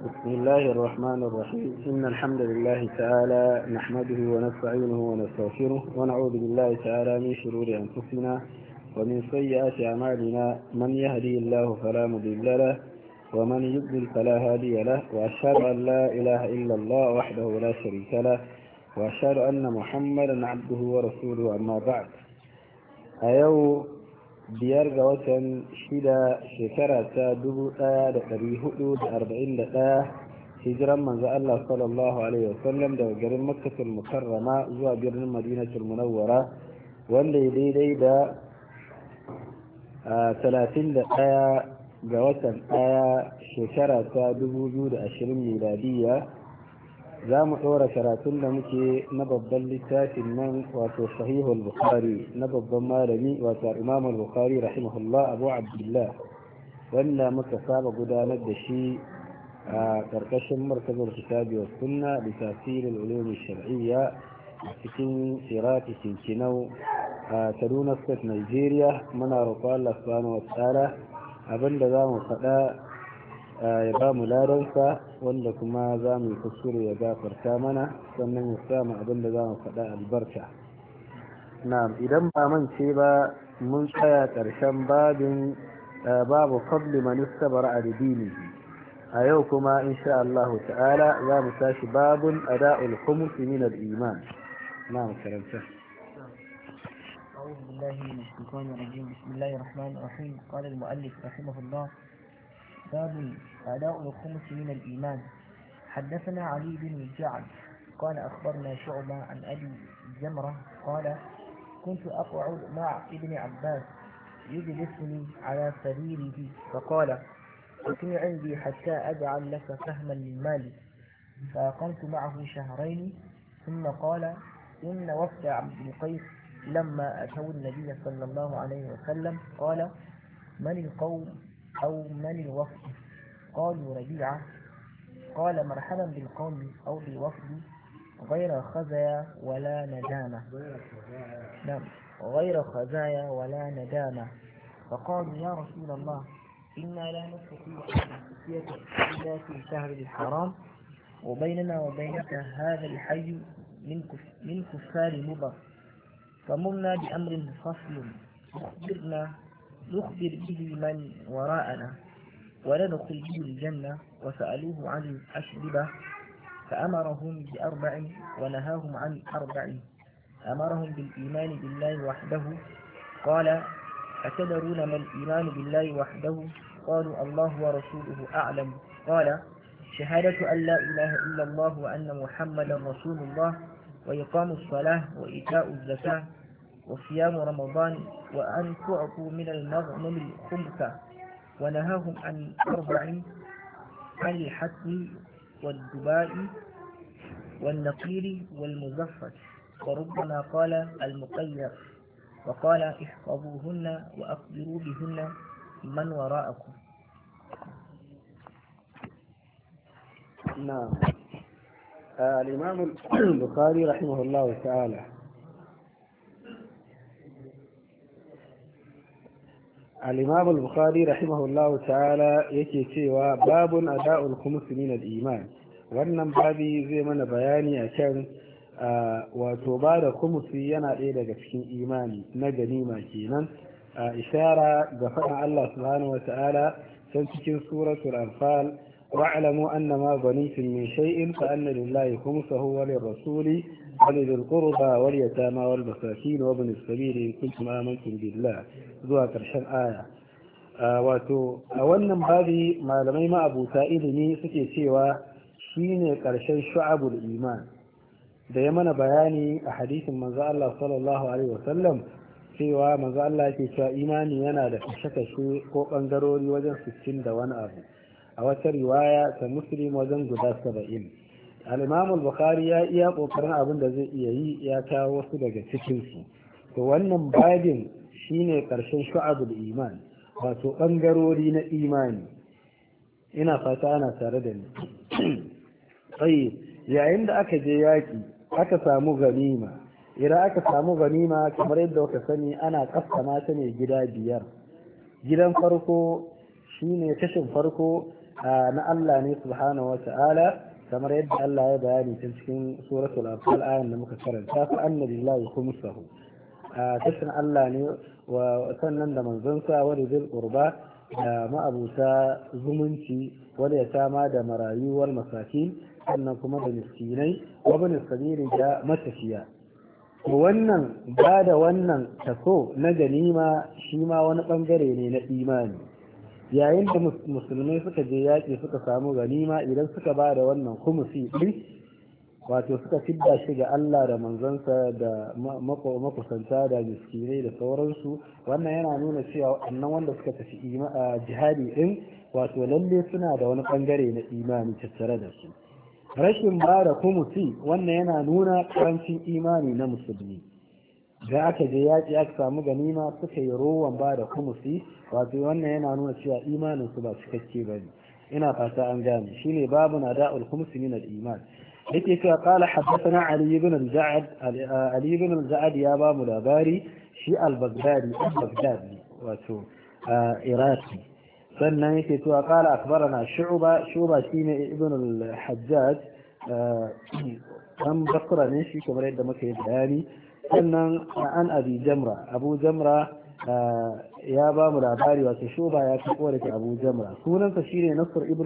بسم الله الرحمن الرحيم إن الحمد لله تعالى نحمده ونستعينه ونستغفره ونعوذ بالله تعالى من شرور أنفسنا ومن سيئات أعمالنا من يهدي الله فلا مضل له ومن يضلل فلا هادي له وأشهد أن لا إله إلا الله وحده لا شريك له وأشهد أن محمدا عبده ورسوله أما بعد أيو biyar ga watan shida shekara ta 1441 hijiran manzo Allah sallallahu alaihi wasallam daga garin Makkatul Mukarrama zuwa birnin Madinatul Munawwara wanda ya daidai da 31 ga watan ɗaya shekara ta 2020 miladiya za mu ɗora karatun da muke na babban littafin nan wato sahihul bukhari na babban malami wato imam al-bukhari rahimahullah abu abdullah wanda muka saba gudanar da shi a ƙarƙashin markazin kitabi wa sunna da tafsirin ulumi shar'iyya a cikin sirati kinkinau a kaduna state nigeria muna roƙo Allah subhanahu wa ta'ala abinda za mu faɗa ya ba mu ladansa wanda kuma za mu yi kuskure ya gafarta mana sannan ya samu abin da za mu faɗa albarka. Na'am, idan ba mance ba mun tsaya ƙarshen babin babu fadli man istabara a dinihi. A yau kuma insha Allah ta'ala za mu tashi babun ada'ul khums min al-iman. Na'am, karanta. أعوذ بالله من الشيطان الرجيم بسم الله الرحمن الرحيم قال المؤلف رحمه الله باب أداء الخمس من الإيمان. حدثنا علي بن الجعد قال أخبرنا شعبة عن أبي جمرة قال كنت أقعد مع ابن عباس يجلسني على سريره فقال اكن عندي حتى أجعل لك فهما للمال فأقمت معه شهرين ثم قال إن وفد عبد القيس لما أتوا النبي صلى الله عليه وسلم قال من القوم أو من الوفد؟ قالوا ربيعة. قال مرحبا بالقوم أو بالوفد غير خزايا ولا ندامة. نعم، غير خزايا ولا ندامة. فقالوا يا رسول الله إنا لا نستطيع الخفية إلا في شهر الحرام وبيننا وبينك هذا الحي من كفار مضر فمرنا بأمر فصل نخبر به من وراءنا وندخل به الجنة. وسألوه عن الأشربة فأمرهم ب4 ونهاهم عن 4. أمرهم بالإيمان بالله وحده. قال أتدرون ما الإيمان بالله وحده؟ قالوا الله ورسوله أعلم. قال شهادة أن لا إله إلا الله وأن محمدا رسول الله وإقام الصلاة وإيتاء الزكاة وصيام رمضان وأن تعطوا من المغنم الخمسة. ونهاهم عن 4 عن الحتم والدباء والنقير والمزفت وربما قال المقير. وقال احفظوهن وأخبروا بهن من وراءكم. نعم. الإمام البخاري رحمه الله تعالى الإمام البخاري رحمه الله تعالى yake cewa babun ada'ul khums min al-iman. wannan babi zai mana bayani akan wato ba da khumsi yana ɗaya daga cikin imani na ganima kenan, ishara ga faɗin Allah subhanahu wata'ala can cikin suratul anfal wa'lamu annama ghanimtum min shay'in fa anna lillahi khumsahu wa lirrasuli wa lidhil qurba wal yatama wal masakin wa ibn as-sabil in kuntum amantum billah zuwa ƙarshen aya. Wato a wannan babi malamai ma'abuta ilimi suke cewa shine ƙarshen shu'abul iman da ya mana bayani a hadisin manzo Allah sallallahu alaihi wasallam cewa manzo Allah yake cewa imani yana da kashe-kashe ko bangarori wajen 60 da wani abu, a wata riwaya ta Muslim wajen guda 70. al-Imam al-Bukhari ya iya kokarin abin da zai iya yi, ya kawo wasu daga cikin su. To wannan babin shine karshen shu'abul iman, wato bangarori na imani. Ina fata ana tare da ni. Sai yayin da aka je yaki aka samu ganima, idan aka samu ganima kamar yadda kuka sani ana kassama ta ne gida 5. Gidan farko shine kashin farko na Allah ne subhanahu wata'ala kamar yadda Allah ya bayani cikin suratul anfal ayan da muka karanta fa anna lillahi khumsahu kashin Allah ne wa sannan da manzonsa wa zil qurba da ma'abuta zumunci wanda ya sama da marayu wal masakin sannan kuma da miskinai wa bin sabili da matafiya wannan ba da wannan taso na ganima shi ma wani bangare ne na imani yayin da musulmai suka je yaƙi suka samu ganima idan suka ba da wannan kumusi ɗin wato suka fidda shi ga Allah da manzansa da makusanta da miskinai da sauransu wannan yana nuna cewa wannan wanda suka tafi jihadi ɗin wato lalle suna da wani bangare na imani tattare da su rashin ba da kumusi wannan yana nuna karancin imani na musulmi da aka je yaƙi aka samu ganima suka yi rowan ba da kumusi wato wannan yana nuna cewa imanin su ba cikakke ba ne ina fata an gane shine babu na da'ul kumusi min al-iman yake cewa qala haddathana ali ibn al-ja'ad ya ba mu labari shi al-baghdadi wato iraki sannan yake cewa qala akbarana shu'ba shine ibn al-hajjaj dan bakra ne shi kamar yadda muka yi bayani sannan an abu jamra ya ba mu labari wato shuba ya fito daga abu jamra sunansa shine nasr ibn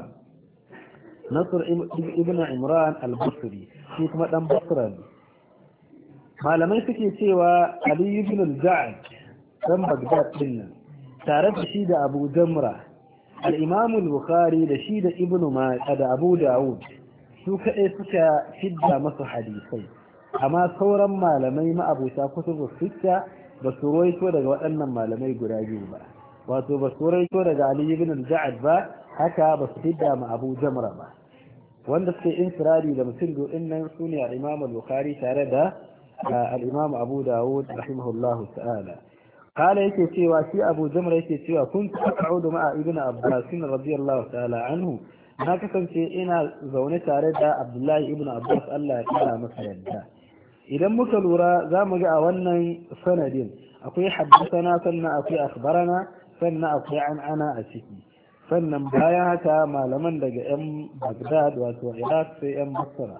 imran al-basri shi kuma dan basra ne malamai suke cewa ali ibn al-ja'd dan bagdad din nan tare da shi da abu jamra al-imam al-bukhari da shi da ibn majah da abu daud su kaɗai suka fidda masu hadisai amma sauran malamai ma'abuta kutubu sitta ba su roito daga waɗannan malamai guda biyu ba wato ba su roito daga Ali ibn al-Ja'ad ba haka ba su fidda ma Abu Jamra ba wanda suke infiradi da mutum din nan sune al-Imam al-Bukhari tare da al-Imam Abu Dawud rahimahullahu ta'ala قال yake cewa shi Abu Jamra yake cewa kuntu aq'udu ma'a Ibn Abbas radiyallahu ta'ala anhu na kasance ina zaune tare da Abdullahi ibn Abbas Allah ya kara masa yadda idan muka lura za mu ga a wannan sanadin akwai haddasana sannan akwai akhbarana sannan akwai ana a ciki sannan bayan haka malaman daga yan Baghdad wato Iraq sai yan Basra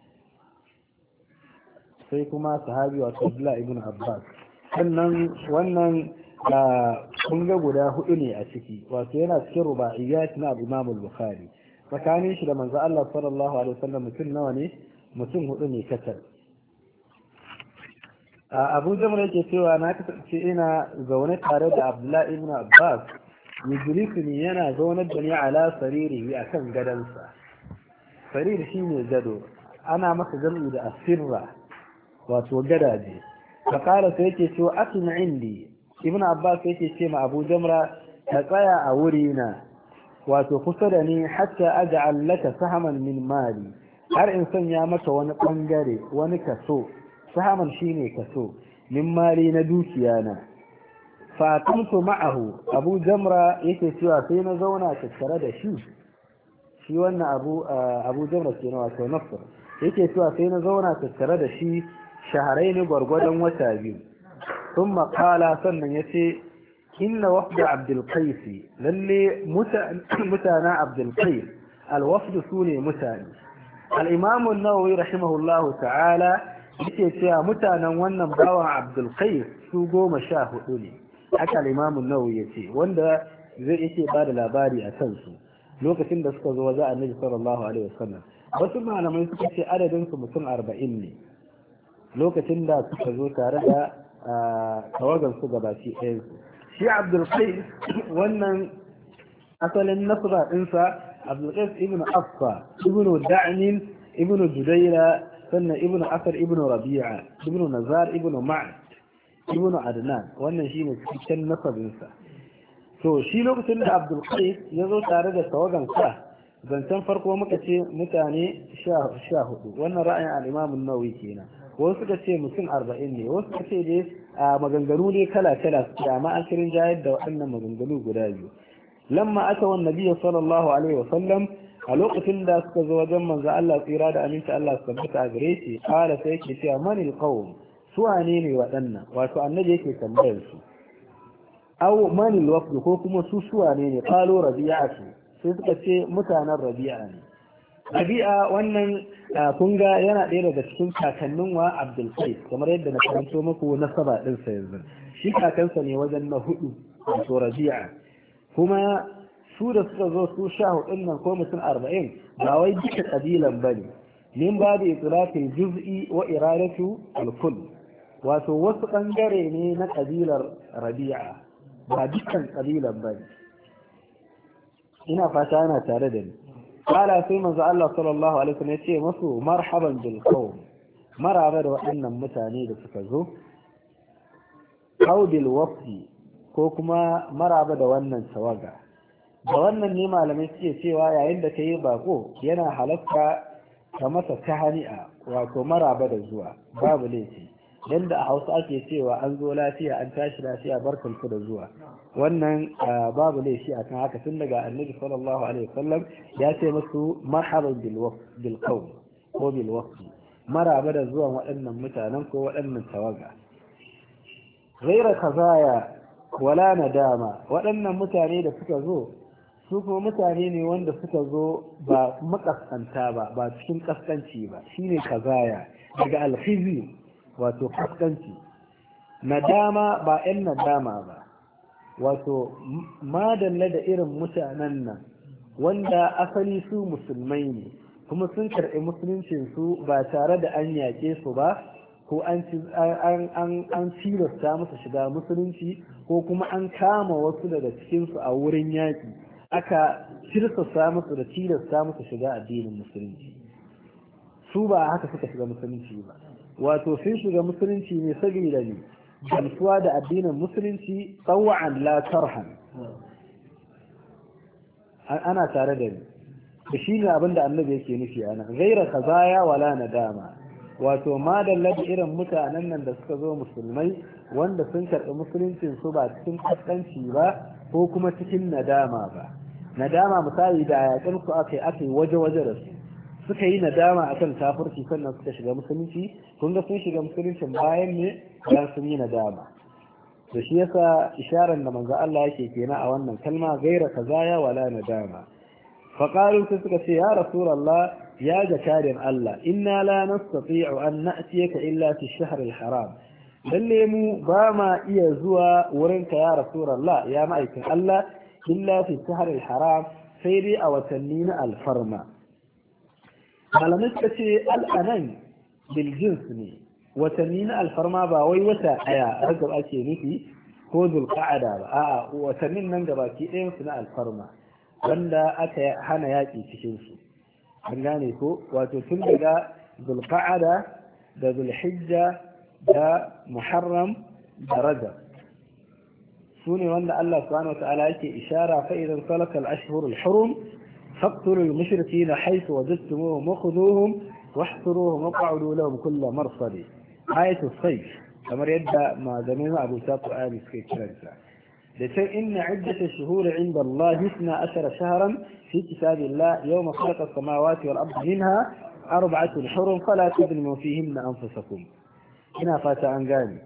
sai kuma sahabi wato Abdullahi ibn Abbas sannan wannan kun ga guda hudu ne a ciki wato yana cikin rubaiyat na Imam al-Bukhari tsakanin shi da manzo Allah sallallahu alaihi wasallam mutum nawa ne mutum hudu ne kacal Abu Jamra yake cewa na kasance ina zaune tare da Abdullahi ibn Abbas yujlikuni yana zaune da ni ala saririhi akan gadansa sarir shine gado ana masa jam'i da asirra wato gadaje fakara sai yake cewa akin indi ibn Abbas yake ce ma Abu Jamra ka tsaya a wurina wato kusa da ni hatta aj'al laka sahaman min mali har in sanya maka wani bangare wani kaso sahaman shine kaso min mali na dukiya na fatimtu ma'ahu Abu Jamra yake cewa sai na zauna tattare da shi wannan Abu Jamra kenan wato Nasr yake cewa sai na zauna tattare da shi shahrayn gwargwadon wata biyu ثم قال sannan yace إن وفد عبد القيس للي متانا عبد القيس الوفد سوني متاني الإمام النووي رحمه الله تعالى yake cewa mutanen wannan bawan Abdul Qais su 14 ne haka al-Imam an-Nawawi yace wanda zai yake bada labari a kansu lokacin da suka zo wajen Annabi sallallahu alaihi wasallam wasu malamai suka ce adadin su mutum 40 ne lokacin da suka zo tare da tawagan su gabaci ɗayan su shi Abdul Qais wannan asalin nasra ɗinsa Abdul Qais ibn Affa ibn Da'min ibn Judaira sannan ibn Asar ibn Rabi'a ibn Nazar ibn Ma'ad ibn Adnan wannan shine cikakken nasabinsa to shi lokacin da Abdul Qais ya zo tare da tawagan sa zancen farko muka ce mutane 14 wannan ra'ayin al-Imam an-Nawawi kenan wasu suka ce mutum 40 ne wasu suka ce dai a maganganu ne kala-kala suke amma an kirin jayar da waɗannan maganganu guda biyu lamma aka wa nabiyyu sallallahu alaihi wa sallam a lokacin da suka zo wajen manzo Allah tsira da aminci Allah su tabbata a gare shi kala sai yake cewa manil qawm su wane ne waɗannan wato annabi yake tambayar su aw man al-wafd ko kuma su suwa ne qalu rabi'atu sai suka ce mutanen rabi'a ne. Rabi'a wannan kun ga yana ɗaya daga cikin kakannin wa Abdul Qais kamar yadda na karanto muku nasaba din sa yanzu shi kakansa ne wajen na hudu to Rabi'a kuma su da suka zo su 14 nan ko mutum 40 ba wai duka kabilan bane min babu itlaqil juz'i wa iradatu al-kull wato wasu bangare ne na kabilar Rabi'a ba dukkan kabilan bane ina fata ana tare da ni qala sai manzo Allah sallallahu alaihi wasallam yace musu marhaban bil qawm maraba da waɗannan mutane da suka zo aw bil wafdi ko kuma maraba da wannan tawaga da wannan ne malamai suke cewa yayin da kai bako yana halatta ka masa tahani'a wato maraba da zuwa babu laifi yanda a Hausa ake cewa an zo lafiya an tashi lafiya barkanku da zuwa wannan babu laifi akan haka tun daga annabi sallallahu alaihi wasallam ya ce musu marhaban bil qawm ko bil wafd maraba da zuwan waɗannan mutanen ko waɗannan tawaga ghaira kazaya wala nadama waɗannan mutane da suka zo su kuma mutane ne wanda suka zo ba makaskanta ba cikin kaskanci ba shine kazaya daga alkhizi wato kaskanci nadama ba 'yan nadama ba wato madalla da irin mutanen nan wanda asali su musulmai ne kuma sun karɓi musuluncinsu ba tare da an yaƙe su ba ko an tilasta musu shiga musulunci ko kuma an kama wasu daga cikinsu a wurin yaƙi aka tirsasa musu da tilasta musu shiga addinin musulunci su ba haka suka shiga musulunci ba wato sun shiga musulunci ne saboda ne gamsuwa da addinin musulunci tsawon la tarhan ana tare da ni da shi ne abinda annabi yake nufi a nan gaira kazaya wala nadama wato madalla da irin mutanen nan da suka zo musulmai wanda sun karɓi musuluncin su ba cikin kaskanci ba ko kuma cikin nadama ba nadama misali da yakin su aka yi waje-waje da su suka yi nadama akan kafirci sannan suka shiga musulunci kun ga sun shiga musuluncin bayan ne bayan sun yi nadama da shi yasa isharar da manzo Allah yake kenan a wannan kalma gaira kazaya wala nadama fa qalu suka ce ya rasulullah ya jakarin Allah inna la nastati'u an na'tiyaka illa fi ash-shahr al-haram lalle mu ba ma iya zuwa wurinka ya rasulullah ya ma'aikin Allah illa fi ash-shahr al-haram sai dai a watanni na alfarma malamai suka ce al'anan biljins ne watanni na alfarma ba wai wata ɗaya ragab ake nufi ko zulqa'ada ba a'a watannin nan gabaki ɗayan su na alfarma wanda aka hana yaƙi cikin su an gane ko wato tun daga zulqa'ada da zulhijja da muharram da rajab su ne wanda Allah subhanahu wa ta'ala yake ishara fa idan salaka al-ashhur al-hurum فاقتلوا المشركين حيث وجدتموهم وخذوهم واحصروهم واقعدوا لهم كل مرصد آية الصيف كما يبدأ ما زمينا أبو ساق آل سكيتشرنسا لكن إن عدة الشهور عند الله 12 شهرا في كتاب الله يوم خلق السماوات والأرض منها 4 حرم فلا تظلموا فيهن أنفسكم هنا فات أنقاني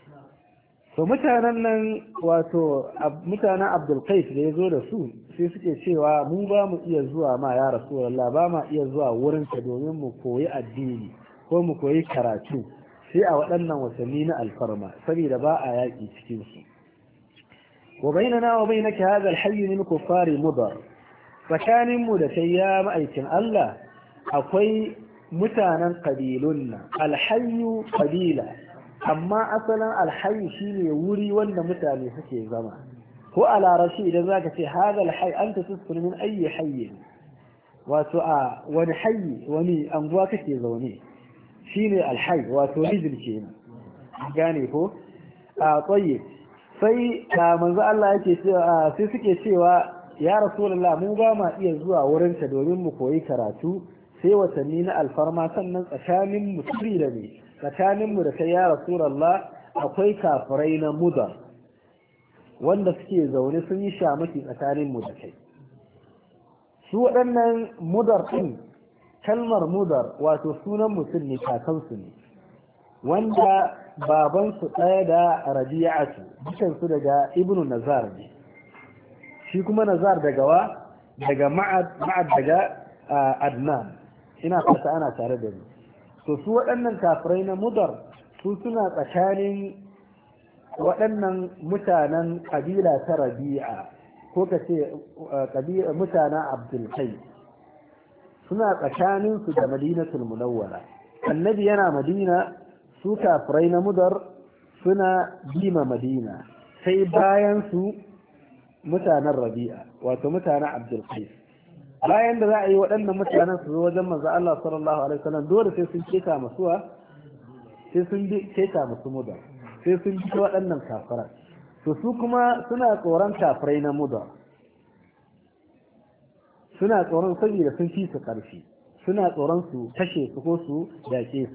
mutanen nan wato mutanen Abdul Qais da ya zo da su sai suke cewa mu ba mu iya zuwa ma ya Rasulullah ba ma iya zuwa wurin ka domin mu koyi addini ko mu koyi karatu sai a waɗannan wasanni na alfarma saboda ba a yaƙi cikin su wa bainana wa bainaka hadha al-hayy min kuffari mudar tsakanin mu da kai ya ma'aikin Allah akwai mutanen kabilun nan al-hayy qabila amma asalin alhayi shine wuri wanda mutane suke zama ko a larabci idan zaka ce hada alhayy anta tuskun min ayi hayy wato a wani hayy wani anguwa kake zaune shine alhayy wato rijil kenan gane ko a tsaye sai manzo Allah yake cewa sai suke cewa ya rasulullah mu ba ma iya zuwa wurinka domin mu koyi karatu sai watanni na alfarma sannan tsakanin mu da ne tsakaninmu da kai ya Rasulullah akwai kafirai na mudar wanda suke zaune sun yi shamaki tsakaninmu da kai su waɗannan mudar ɗin kalmar mudar wato sunan mutum ne kakansu ne wanda babansu ɗaya da rabi'atu dukansu daga ibnu nazar ne shi kuma nazar daga ma'ad daga adnan ina fata ana tare da ni to su waɗannan kafirai na mudar su suna tsakanin waɗannan mutanen ƙabila ta rabi'a ko ka ce mutanen abdulkai suna tsakaninsu da madinatul munawwara annabi yana madina su kafirai na mudar suna bima madina sai bayan su mutanen rabi'a wato mutanen abdulkai bayan da za a yi waɗannan mutanen su zo wajen manzo Allah sallallahu alaihi wasallam dole sai sun keta masuwa sai sun keta musu mudar sai sun bi waɗannan kafirai to su kuma suna tsoron kafirai na mudar suna tsoron saboda sun fi su ƙarfi suna tsoron su kashe su ko su dake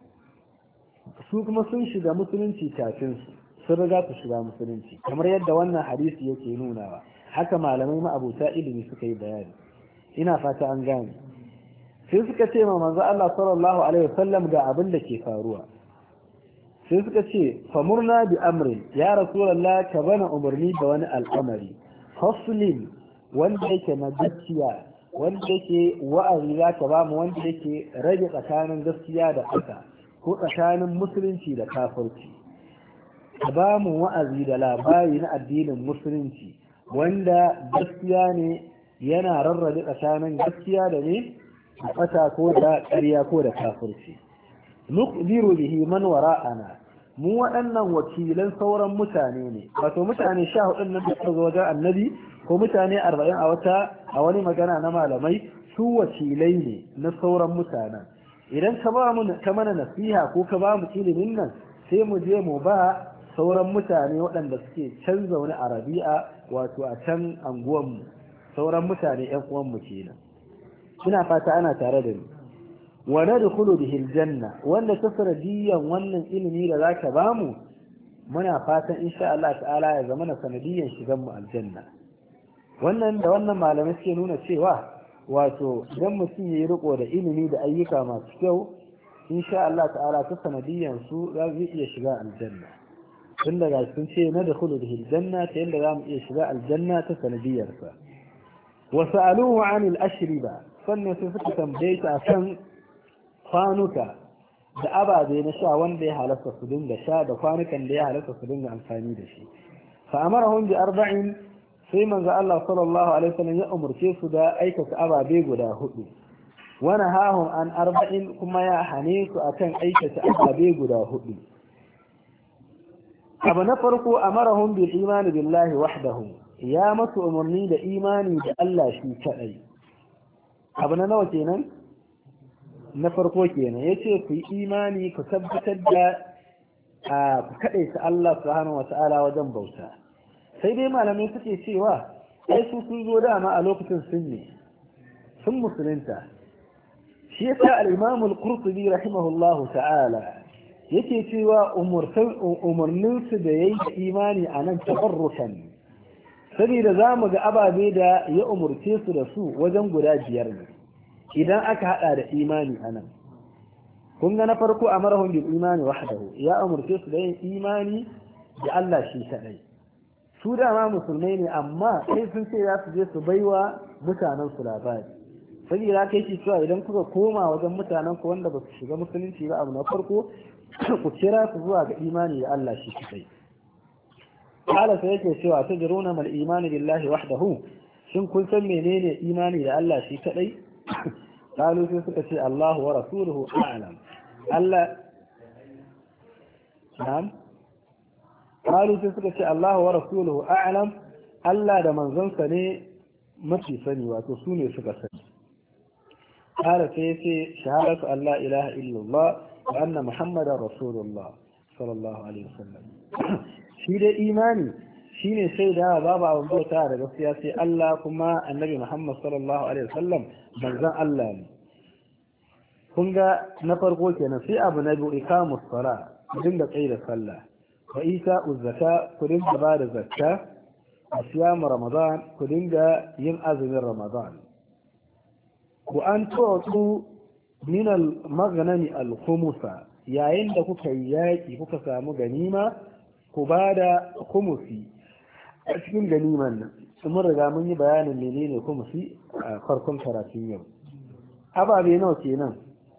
su kuma sun shiga musulunci kafin su sun riga su shiga musulunci kamar yadda wannan hadisi yake nunawa haka malamai ma'abuta ilimi suka yi bayani ina fata an gane sai suka ce ma manzo Allah sallallahu alaihi wasallam ga abin da ke faruwa sai suka ce famurna bi amrin ya rasulullah ka bana umarni da wani al'amari faslin wanda yake na gaskiya wanda yake wa'azi za ka ba mu wanda yake rage tsakanin gaskiya da ƙasa ko tsakanin musulunci da kafirci ka ba mu wa'azi da labari na addinin musulunci wanda gaskiya ne yana rarrabe tsakanin gaskiya da ne a ƙasa ko da ƙarya ko da kafirci nuqdiru bihi man wara'ana mu waɗannan wakilan sauran mutane ne wato mutane 14 nan da suka zo wajen annabi ko mutane 40 a wani magana na malamai su wakilai ne na sauran mutanen idan ka mana nasiha ko ka ba mu ilimin nan sai mu je mu ba sauran mutane waɗanda suke can zaune a rabi'a wato a can anguwanmu sauran mutane ƴan uwanmu kenan ina fata ana tare da ni wa nadkhulu bihi aljanna wanda ta sanadiyan wannan ilimi da zaka bamu muna fatan insha Allah ta'ala ya zama na sanadiyan shigan mu aljanna wannan da wannan malamai suke nuna cewa wato idan mutum yayi riko da ilimi da ayyuka masu kyau insha Allah ta'ala ta sanadiyan su za su iya shiga aljanna tun daga sun ce nadkhulu bihi aljanna ta yanda za mu iya shiga aljanna ta sanadiyar sa wa sa'aluhu 'anil ashriba sannan sai suka tambaye ta akan kwanuka da ababe na sha wanda ya halasta su dinga sha da kwanukan da ya halasta su dinga amfani da shi fa amarahum bi arba'in sai manzo Allah sallallahu alaihi wasallam ya umurce su da aikata ababe guda hudu wa nahahum an arba'in kuma ya hane su akan aikata ababe guda hudu abu na farko amarahum bil imani billahi wahdahu ya masu umarni da imani da Allah shi kadai abu na nawa kenan na farko kenan yace ku yi imani ku tabbatar da ku kadaita Allah subhanahu wata'ala wajen bauta sai dai malamai suke cewa ai su sun zo dama a lokacin sun musulunta shi yasa al-Imam al-Qurtubi rahimahullahu ta'ala yake cewa umarnin su da yayi imani anan tabarrukan saboda zamu ga ababe da ya umurce su da su wajen guda 5 ne idan aka hada da imani anan kun ga na farko amarahum bil imani wahdahu ya umurce su da yin imani da Allah shi kadai su dama musulmai ne amma sai sun ce za su je su baiwa mutanen su labari saboda kai ki cewa idan kuka koma wajen mutanen ku wanda ba su shiga musulunci ba abu na farko ku kira su zuwa ga imani da Allah shi kadai kala sai yake cewa tajruna mal imani billahi wahdahu shin kun san menene imani da Allah shi kadai qalu sai suka ce Allahu wa rasuluhu a'lam Allah na'am qalu sai suka ce Allahu wa rasuluhu a'lam Allah da manzonsa ne mafi sani wato su ne suka sani قال سيسي شهادة أن لا إله إلا الله وأن محمد رسول الله صلى الله عليه وسلم شيء إيماني شيء سيدا بابا وضوء تعالى بسياسي الله كما النبي محمد صلى الله عليه وسلم منزان الله كنغا نفر قلت نسي أبو نبي إقام الصلاة كدن قيل الصلاة وإيتاء الزكاة كدن بعد الزكاة وصيام رمضان كدن ينأذ من رمضان وأن تعطوا من المغنم الخمسة yayin da kuka yi yaƙi kuka samu ganima ku ba da khumusi a cikin ganiman nan mun riga mun yi bayanin menene khumusi a farkon karatun yau ababe nawa kenan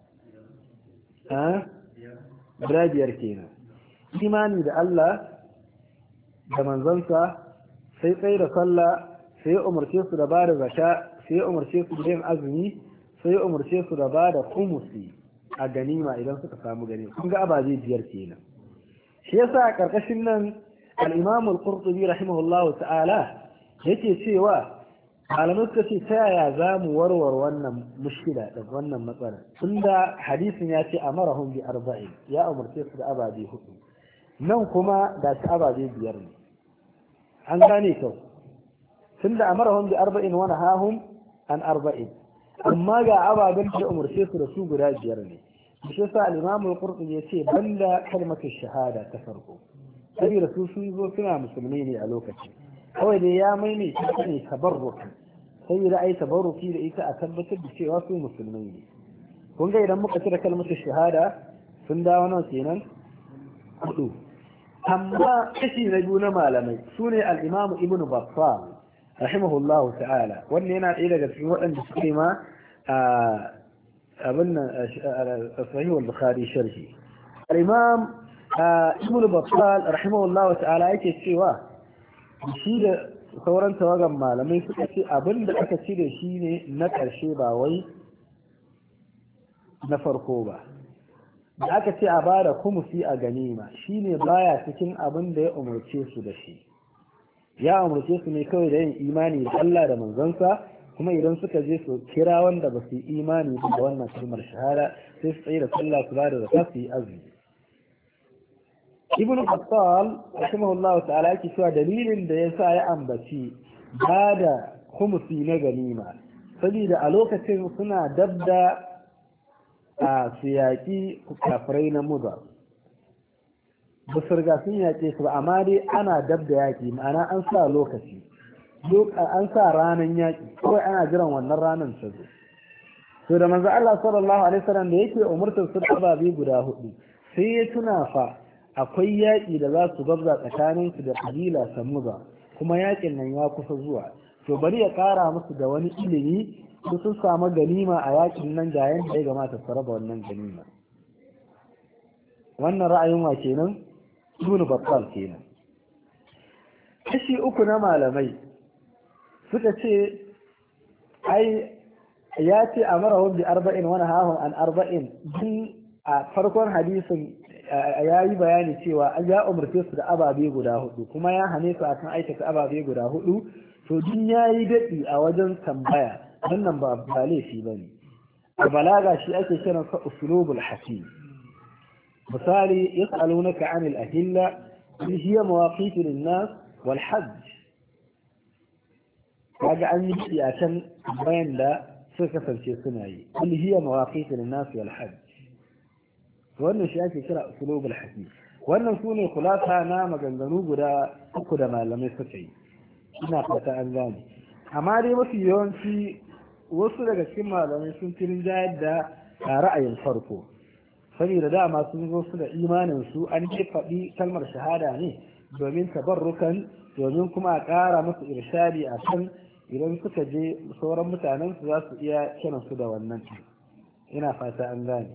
guda biyar kenan imani da Allah da manzansa sai tsaye da sallah sai ya umarce su da ba da zakka sai ya umarce su da yin azumi sai ya umarce su da ba da khumusi a ganima idan suka samu ganima kun ga ababe biyar kenan shi yasa a karkashin nan al-Imam al-Qurtubi rahimahullah ta'ala yake cewa malamai suka ce ta yaya za mu warware wannan mushkila da wannan matsala tunda hadisin ya ce amarahum bi arba'in ya umarce su da ababe hudu nan kuma da shi ababe biyar ne an gane kyau tunda amarahum bi arba'in wa nahahum an arba'in amma ga ababen da umarce su da su guda biyar ne shi yasa al-Imam al-Qurtubi yace banda kalmatu shahada ta farko saboda su sun zo suna musulmai ne a lokacin kawai dai ya maimai ta ne tabarruki sai da ai tabarruki da ita a tabbatar da cewa su musulmai ne kun ga idan muka cire kalmatu shahada sun dawo nan kenan hudu amma kashi na biyu na malamai sune al-Imam Ibn Battal rahimahullahu ta'ala wannan yana ɗaya daga cikin waɗanda suke ma abin sahih al-Bukhari sharhi al-Imam Ibn Battal rahimahullahu ta'ala yake cewa shi da sauran tawagan malamai suka ce abin da aka ci da shi ne na ƙarshe ba wai na farko ba da aka ce a bada kumusi a ganima shine baya cikin abin da ya umarce su da shi ya umarce su ne kawai da yin imani da Allah da manzansa kuma idan suka je su kira wanda ba su yi imani da wannan kalmar shahada sai su tsaye da sallah su bada zakka su yi azumi ibn Battal rahimahullah ta'ala yake cewa dalilin da yasa ya ambaci bada khumusi na ganima saboda a lokacin suna dabda a su yaƙi kafirai na Mudar ba su riga sun yaƙe su ba amma dai ana dab da yaƙi ma'ana an sa lokaci an sa ranar yaƙi kawai ana jiran wannan ranar ta zo to da manzo Allah sallallahu alaihi wasallam da yake umurtar su da ababe guda hudu sai ya tuna fa akwai yaƙi da za su gabza tsakanin su da kabila Samuza kuma yaƙin nan ya kusa zuwa to bari ya ƙara musu da wani ilimi su sun samu ganima a yaƙin nan ga yanda ya gamata su raba wannan ganima wannan ra'ayin wa kenan Ibn Battal kenan kashi uku na malamai suka ce ai ya ce amarahum bi arba'in wa nahahum an arba'in din a farkon hadisin ya yi bayani cewa ya umarce su da ababe guda hudu kuma ya hane su akan aikata ababe guda hudu to din ya yi daɗi a wajen tambaya wannan ba laifi ba ne a balaga shi ake kiran sa usulubul hakim misali yas'alunaka 'anil ahilla qul hiya mawaqitu lin-nas wal hajj kaga an yi a can bayan da suka kasance suna yi qul hiya mawaqitu lin-nas wal hajj wannan shi ake kira usulubul hakim wannan sune kulasa na maganganu guda uku da malamai suka yi ina fata an gane amma dai mafi yawanci wasu daga cikin malamai sun fi rinjayar da ra'ayin farko saboda dama sun zo su da imanin su an ce faɗi kalmar shahada ne domin tabarrukan domin kuma a ƙara musu irshadi a kan idan suka je sauran mutanen su za su iya kiran su da wannan ina fata an gane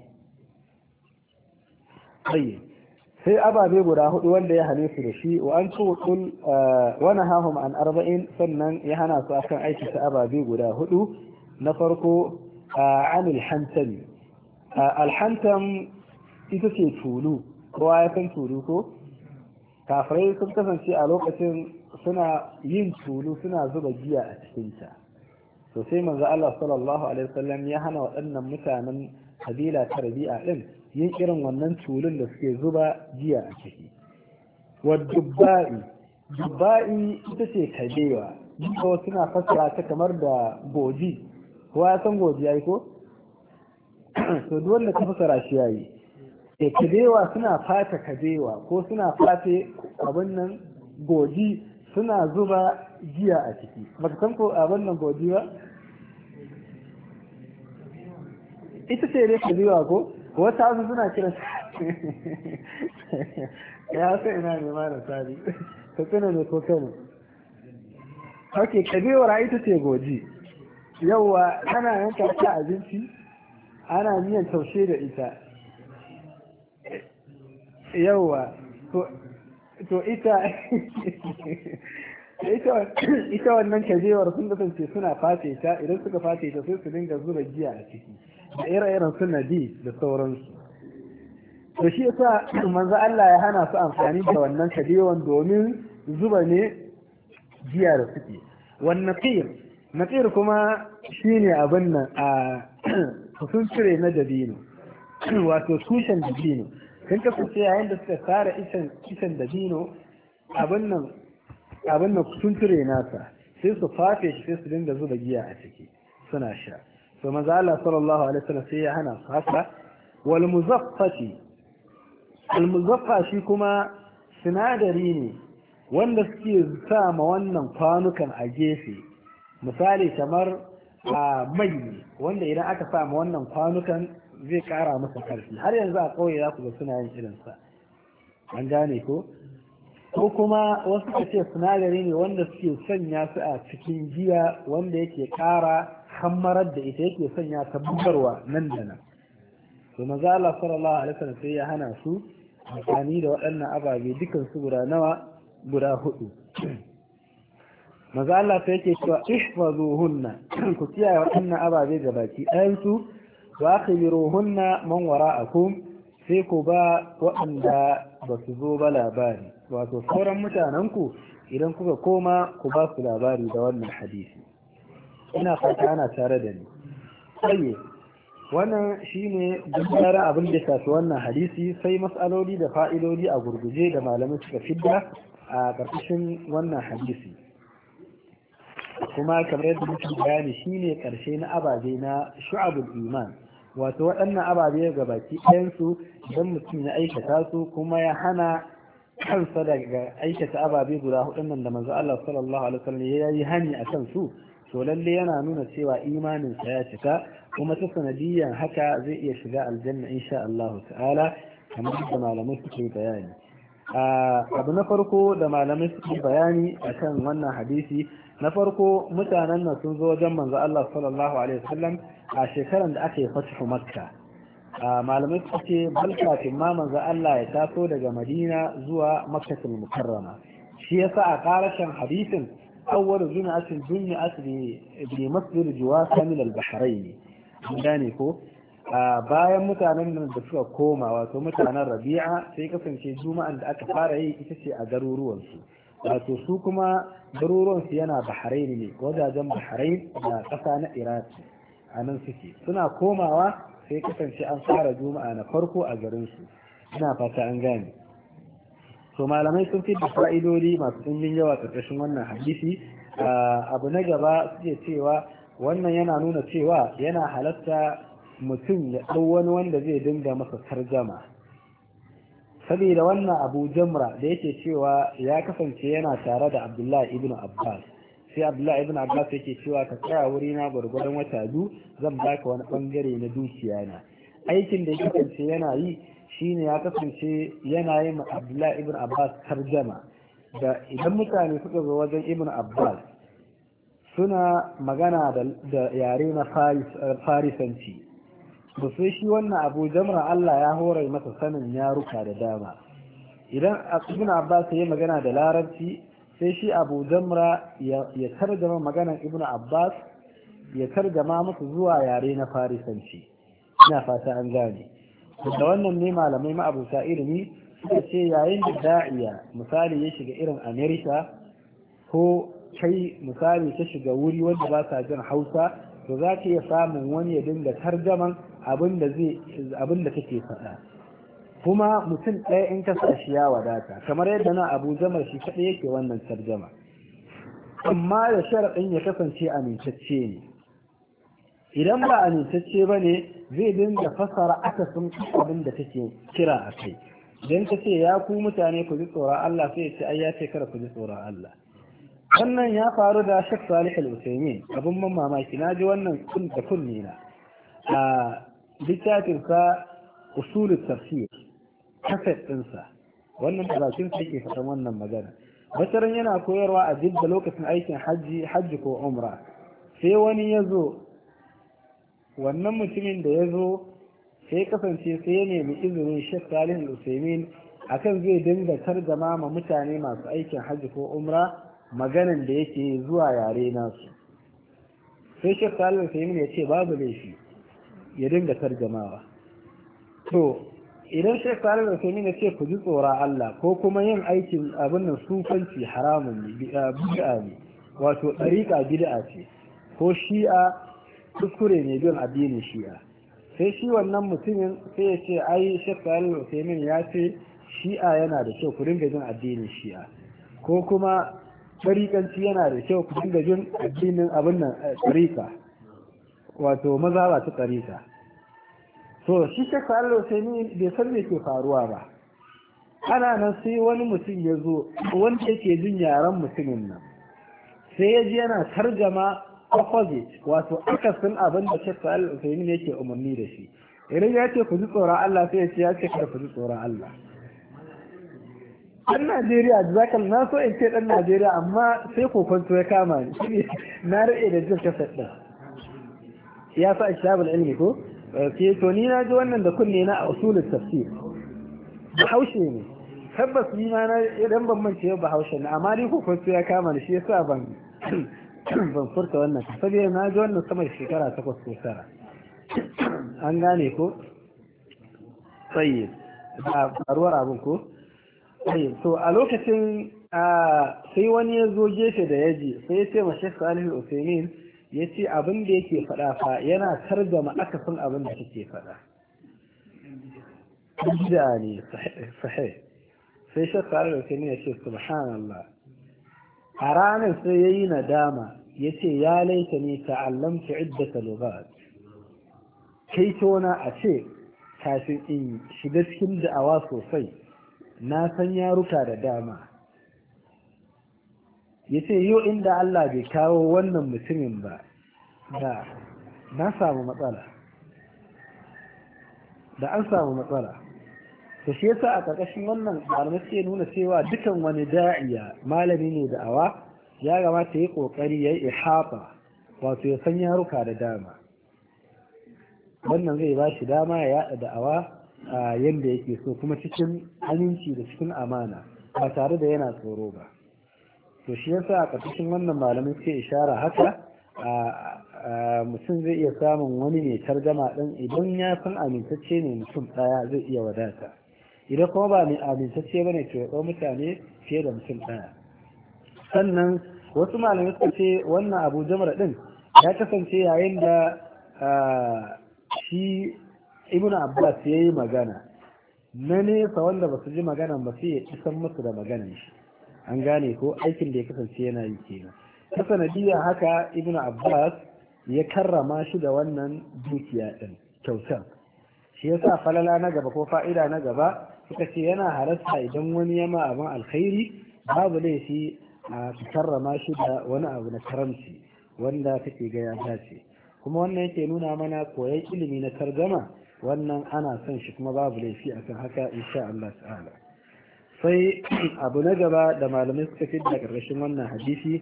sai ababe guda hudu wanda ya hane su da shi wa an tuqul wa nahahum an arba'in sannan ya hana su akan aiki ta ababe guda hudu na farko anil hantami alhantam ita ce tulu kowa ya san tulu ko kafirai sun kasance a lokacin suna yin tulu suna zuba giya a cikinta to sai manzo Allah sallallahu alaihi wasallam ya hana waɗannan mutanen kabila ta Rabi'a din yin irin wannan tulun da suke zuba giya a ciki wa dubba'i ita ce kabewa duka suna fassara ta kamar da goji kowa ya san goji yayi ko to duk wanda ka fassara shi yayi kabewa suna fata kabewa ko suna fate abin nan goji suna zuba giya a ciki baka san ko abin nan goji ba ita ce dai kabewa ko wata wasu suna kiran ya sai ina ne ma da sabi ka tsina ne ko kano ok kabewar ita ce goji yauwa ana yanka ta abinci ana miyan taushe da ita yauwa to ita wannan kabewar sun kasance suna face ta idan suka face ta sai su dinga zuba giya a ciki da ire-iren su nadi da sauransu to shi yasa manzo Allah ya hana su amfani da wannan kabewan domin zuba ne giya da suke wannan naqir kuma shine abin nan a sun cire na dabino wato tushen dabino sun kasance yayin da suka tsara ishan dabino abin nan sun cire nasa sai su fafe shi sai su dinga zuba giya a ciki suna sha to manzo Allah sallallahu alaihi wasallam sai ya hana su haka wal muzaffati al muzaffa shi kuma sinadari ne wanda suke sa ma wannan kwanukan a gefe misali kamar a mai ne wanda idan aka sa ma wannan kwanukan zai kara masa karfi har yanzu a kauye za ku ga suna yin irinsa an gane ko kuma wasu ka ce sinadari ne wanda suke sanya su a cikin giya wanda yake kara hammarar da ita yake sanya ta bugarwa nan da nan to maza Allah sallallahu alaihi wasallam sai ya hana su amfani da waɗannan ababe dukan su guda hudu maza Allah sai yake cewa ihfazuhunna ku kiyaye waɗannan ababe da baki ɗayan su wa akhbiruhunna man wara'akum sai ku ba waɗanda ba su zo ba labari wato sauran mutanenku idan kuka koma ku ba su labari da wannan hadisi ina fata ana tare da ni sai wannan shine dukkan abin da shafi wannan hadisi sai mas'aloli da fa'idodi a gurguje da malamai suka fidda a ƙarƙashin wannan hadisi kuma kamar yadda muke bayani shine ƙarshe na ababe na shu'abul iman wato waɗannan ababe ga baki ɗayansu idan mutum ya aikata su kuma ya hana kansa daga aikata ababe guda hudun nan da manzo Allah sallallahu alaihi wasallam ya yi hani akan su to lalle yana nuna cewa imanin sa ya cika kuma ta sanadiyan haka zai iya shiga aljanna insha Allah ta'ala kamar da malamai suke bayani abu na farko da malamai suke bayani akan wannan hadisi na farko mutanen nan sun zo wajen manzo Allah sallallahu alaihi wasallam a shekaran da aka yi fatihu makka malamai suka ce bal kafin ma manzo Allah ya taso daga Madina zuwa Makkatul Mukarrama shi yasa a karashin hadisin awwal jum'atin jum'at bi masjid juwasa min al-bahrain gane ko bayan mutanen nan da suka koma wato mutanen Rabi'a sai kasance juma'an da aka fara yi ita ce a garuruwan su wato su kuma garuruwan su yana Bahrain ne wajajen Bahrain da ƙasa na Iraq a nan suke suna komawa sai kasance an fara juma'a na farko a garinsu ina fata an gane to malamai sun fi da fa'idodi masu ɗimbin yawa ƙarƙashin wannan hadisi abu na gaba suke cewa wannan yana nuna cewa yana halatta mutum ya ɗau wani wanda zai dinga masa tarjama saboda wannan abu jamra da yake cewa ya kasance yana tare da abdullahi ibn abbas sai abdullahi ibn abbas yake cewa ka tsaya wuri na gwargwadon wata biyu zan baka wani bangare na dukiya na aikin da ya kasance yana yi shine ya kasance yana yin abdullahi ibn abbas tarjama da idan mutane suka zo wajen ibn abbas suna magana da yare na farisanci to sai shi wannan abu jamra Allah ya hore masa sanin yaruka da dama idan ibn abbas ya yi magana da larabci sai shi abu jamra ya tarjama maganar ibn abbas ya tarjama musu zuwa yare na farisanci ina fata an gane da wannan ne malamai ma'abuta ilimi suka ce yayin da da'iya misali ya shiga irin amerika ko kai misali ta shiga wuri wanda ba sa jin hausa to za ka iya samun wani ya dinga tarjaman abin da kake faɗa kuma mutum ɗaya in ka sa shi ya wadata kamar yadda na abu jamar shi kaɗai yake wannan tarjama amma da sharaɗin ya kasance amintacce ne idan ba amintacce ba ne zai dinga fasara akasin abin da take kira a kai idan ka ce ya ku mutane ku ji tsoron Allah sai ya ce ai ya ce kada ku ji tsoron Allah wannan ya faru da Sheikh Salih Al-Uthaymeen abin man mamaki na ji wannan kun da kunne na a littafin sa usul tafsir kaset ɗinsa wannan da bakin sa yake faɗan wannan magana. Basharan yana koyarwa a Jidda lokacin aikin hajji ko umra, sai wani ya zo, wannan mutumin da ya zo sai kasance sai ya nemi izinin Sheikh Salih Al-Usaimin akan zai dinga tarjama ma mutane masu aikin hajji ko umra maganan da yake zuwa yare nasu. Sai Sheikh Salih Al-Usaimin ya ce babu laifi ya dinga tarjamawa. To idan Sheikh Salih Al-Usaimin ya ce ku ji tsoron Allah ko kuma yin aikin abin nan sufanci haramun ne bid'a ne, wato ɗariƙa bid'a ce, ko shi'a kuskure ne bin addinin shi'a, sai shi wannan mutumin sai ya ce ai Sheikh Salih Al-Usaimin ya ce shi'a yana da kyau ku dinga jin addinin shi'a, ko kuma ɗariƙanci yana da kyau ku dinga jin addinin abin nan ɗariƙa, wato mazhaba ta ɗariƙa. To shi Sheikh Salih Al-Usaimin bai san me ke faruwa ba. Ana nan sai wani mutum ya zo wanda yake jin yaren mutumin nan, sai ya ji yana tarjama opposite, wato akasin abin da Sheikh Salih Al-Usaimin yake umarni da shi. Idan ya ce ku ji tsoron Allah sai ya ce ya ce kada ku ji tsoron Allah. Ɗan Najeriya da zaka na so in ce ɗan Najeriya amma sai kokonto ya kama ni. Na rade da jin kasar ɗin. Ya sa ishabul ilmi ko? Ke to ni na ji wannan da kunne na a usulul tafsir. Bahaushe ne. Tabbas ni ma na idan ban mance ba Bahaushe ne amma ni kokonto ya kama ni shi yasa ban furta wannan. Saboda na ji wannan sama da shekara 8 ko 9. An gane ko? Sai ba faruwar abin ko? To a lokacin sai wani ya zo gefe da yaji sai ya ce ma Sheikh Salih Al-Usaimin ya ce abin da yake faɗa fa yana tarjama akasin abin da kake faɗa. Bid'a ne sahih. Sai Sheikh Salih Al-Usaimin ya ce subhanallah. A ranar sai yayi nadama ya ce ya laita ni ta'allamtu iddata lughat. Kai tona a ce kafin in shiga cikin da'awa sosai na san yaruka da dama. Ya ce yau inda Allah bai kawo wannan mutumin ba da na samu matsala, da an samu matsala. To shi yasa a ƙarƙashin wannan malamai suke nuna cewa dukan wani da'iya malami ne da'awa ya gamata ya ƙoƙari ya yi ihata, wato ya san yaruka da dama. Wannan zai ba shi dama ya yaɗa da'awa a yadda yake so kuma cikin aminci da cikin amana ba tare da yana tsoro ba. To shi yasa a ƙarƙashin wannan malamai suke ishara haka mutum zai iya samun wani mai tarjama ɗin idan ya san amintacce ne mutum ɗaya zai iya wadata, idan kuma ba mai amintacce ba ne to ya ɗau mutane fiye da mutum ɗaya. Sannan wasu malamai suka ce wannan Abu Jamra ɗin ya kasance yayin da shi Ibn Abbas ya yi magana na nesa wanda ba su ji maganan ba sai ya isan musu da maganan shi. An gane ko aikin da ya kasance yana yi kenan. Ta sanadiyar haka Ibn Abbas ya karrama shi da wannan dukiya ɗin kyautar. Shi yasa falala na gaba ko fa'ida na gaba suka ce yana halarta idan wani yama abin alkhairi babu laifi a karrama shi da wani abu na karamci wanda kake ga ya dace. Kuma wannan yake nuna mana koyon ilimi na tarjama wannan ana son shi kuma babu laifi akan haka insha Allah ta'ala. Sai abu na gaba da malamai suka fi da ƙarƙashin wannan hadisi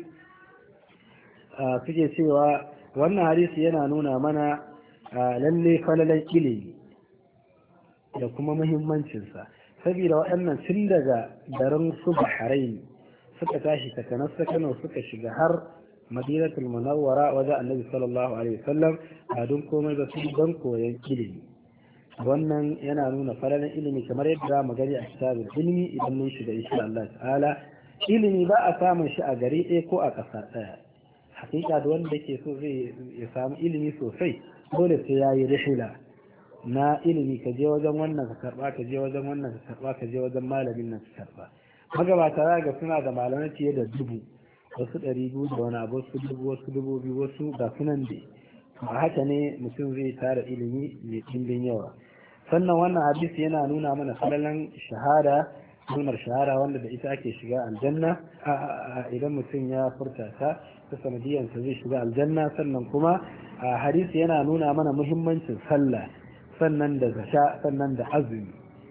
suke cewa wannan hadisi yana nuna mana lalle falalan ilimi da kuma muhimmancinsa, saboda waɗannan tun daga garin su Bahrain suka tashi takanas Kano suka shiga har Madinatul Munawwara wajen Annabi sallallahu alaihi wasallam a don komai da su don koyon ilimi. Wannan yana nuna falalan ilimi kamar yadda za mu gani a kitabul ilimi idan mun shiga insha Allah ta'ala. Ilimi ba a samun shi a gari ɗaya ko a ƙasa ɗaya. Hakika da wanda yake so zai ya samu ilimi sosai dole sai ya yi rihila na ilimi, ka je wajen wannan ka karba, ka je wajen wannan ka karba, ka je wajen malamin nan ka karba. Magabata ga suna da malamai fiye da 1000, wasu 200 da wani abu, wasu 1000, wasu 2000, wasu ga sunan da ba haka ne mutum zai tara ilimi mai ɗimbin yawa. Sannan wannan hadisi yana nuna mana falalan shahada, kalmar shahada wanda da ita ake shiga aljanna idan mutum ya furta ta sanadiyarsa zai shiga aljanna. Sannan kuma hadisi yana nuna mana muhimmancin sallah, sannan da zakka, sannan da azumi.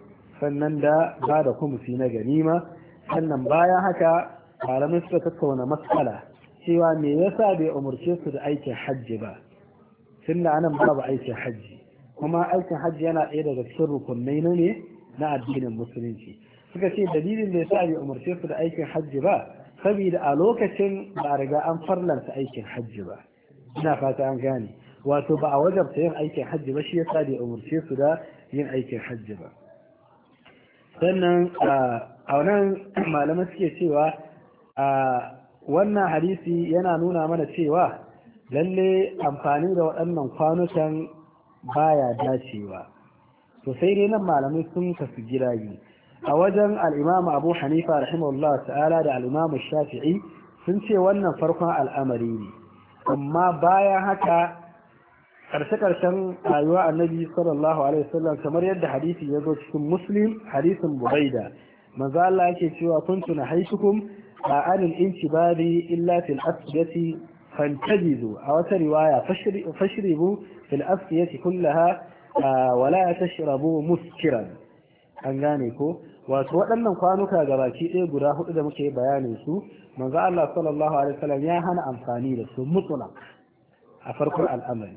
sannan da ba da kumusi na ganima. Sannan bayan haka malamai suka tattauna matsala cewa me yasa bai umarce su da aikin hajji ba, tunda anan babu aikin hajji, kuma aikin hajji yana ɗaya daga cikin rukunai ne na addinin musulunci. Suka ce dalilin da yasa bai umarce su da aikin hajji ba saboda a lokacin ba a riga an farlanta aikin hajji ba. Ina fata an gane, wato ba a wajabta yin aikin hajji ba, shi yasa bai umarce su da yin aikin hajji ba. Sannan a nan malamai suke cewa wannan hadisi yana nuna mana cewa lalle amfani da waɗannan kwanukan baya dacewa. To sai dai nan malamai sun kasu gida biyu. A wajen al'imamu Abu Hanifa rahimahullah ta'ala da al'imamu Shafi'i sun ce wannan farkon al'amari ne, amma bayan haka karshe-karshen rayuwa annabi sallallahu alaihi wasallam kamar yadda hadisi ya zo cikin Muslim, hadisin Buraida, manzo Allah yake cewa kuntu nahaitukum anil intibadi illa fil asfiyati fantajizu, a wata riwaya fashribu fil asfiyati kullaha wala tashrabu muskiran. An gane ko, wato waɗannan kwanuka gabaki ɗaya guda hudu da muke bayanin su, manzo Allah sallallahu alaihi wasallam ya hana amfani da su mutlaq a farkon al'amari.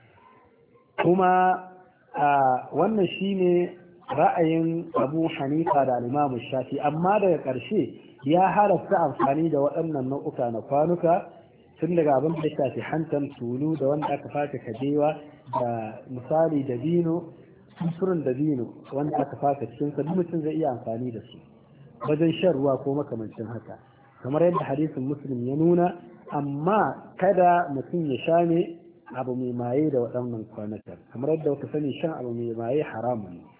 Kuma wannan shine ra'ayin Abu Hanifa da Imam Shafi, amma daga ƙarshe ya harafta amfani da waɗannan nau'uka na kwanuka, tun daga abin da shafi hantan tulu da wanda aka fata kajewa da misali da dino, sufurin da dino wanda aka fata cikin sa, duk mutum zai iya amfani da su wajen shan ruwa ko makamancin haka, kamar yadda hadisin Muslim ya nuna, amma kada mutum ya sha ne abu mai maye da waɗannan kwanakan, kamar yadda wata sani shan abu mai maye haramun ne.